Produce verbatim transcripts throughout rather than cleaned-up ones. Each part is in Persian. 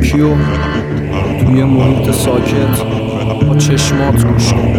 سبکیو توی محیط ساکت با چشمات گوش کن.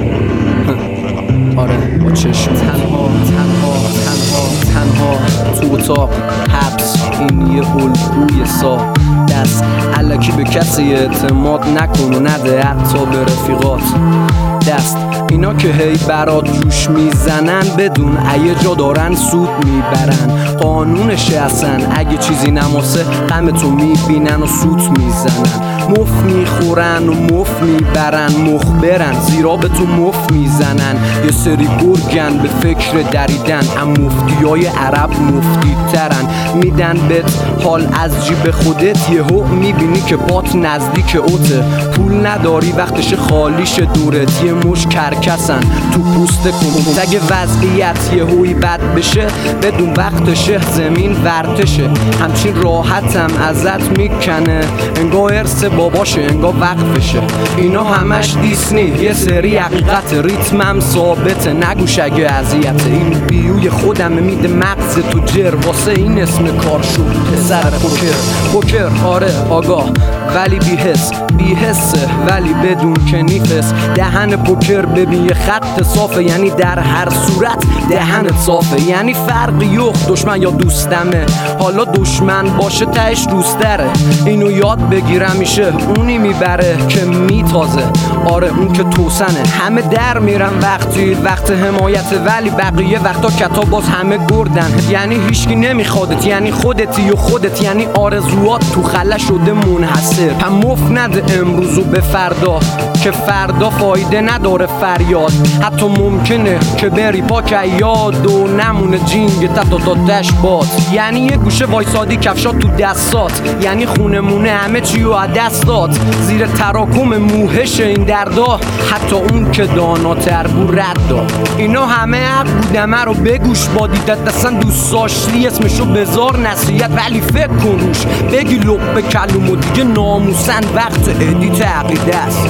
آره با چشم تنها تنها تنها تنها تو اتاق حبس، این یه الگوی سا دست الکی به کسی اعتماد نکن و نده حتی به رفیقات دست. اینا که هی برات جوش میزنن بدون ایه جا دارن سود میبرن، قانونشه اصلا اگه چیزی نماسه غمتو میبینن و سوت میزنن، مف میخورن و مف میبرن، مخبرن زیرا به تو مف میزنن. یه سری گرگن به فکر دریدن، اما مفتیای عرب مفتی ترن، میدن بهت حال از جیب خودت، یهو میبینی که بات نزدیک اوته، پول نداری وقتش خالیش دورت، یه مش کرکسن تو پوست کن. اگه وضعیت یهویی بد بشه بدون وقتشه زمین ورتشه، همچین راحتم ازت میکنه انگار ارث باباشه انگار وقفشه. اینا همش دیسنی یه سری حقیقت، ریتمم ثابته نگوش اگه اذیته، این بیوی خودم میده مغز تو جر، واسه این اسم کار شد پسر پوکر. پوکر آره آگاه ولی بی‌حس، بی‌حسه ولی بدون کنیفس. دهن پوکر ببین یه خط صافه، یعنی در هر صورت دهنت صافه، یعنی فرقی یخ دشمن یا دوستمه، حالا دشمن باشه تهش دوستره. اینو یاد بگیرم میشه اونی میبره که میتازه، آره اون که توسنه. همه در میرن وقتی وقت حمایت، ولی بقیه وقتا کتاب باز همه گردن، یعنی هیچکی نمیخوادت، یعنی خودتی و خودت، یعنی آرزوات تو خلا شده منحصر. هم مف نده امروزو به فردا که فردا فایده نداره فریاد، حتی ممکنه که بری پاک یاد و نمونه جینگ تا تا دش باد، یعنی یه گوشه وایسادی کفشات تو دستات، یعنی خونمونه همه چی رو از دست داد، زیر تراکم موهش این دردا، حتی اون که داناتر بود رد داد. اینا همه حق بودمه رو بگوش با دیدت، اصلا دوست داشتی اسمشو بذار نصیحت، ولی فکر کن روش بگی لب به کلوم و دیگه ناموسن وقت ادیت عقیده است.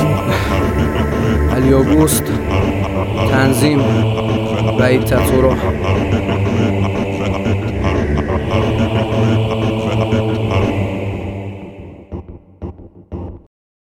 علی آگوست، تنظیم وحید تطورا.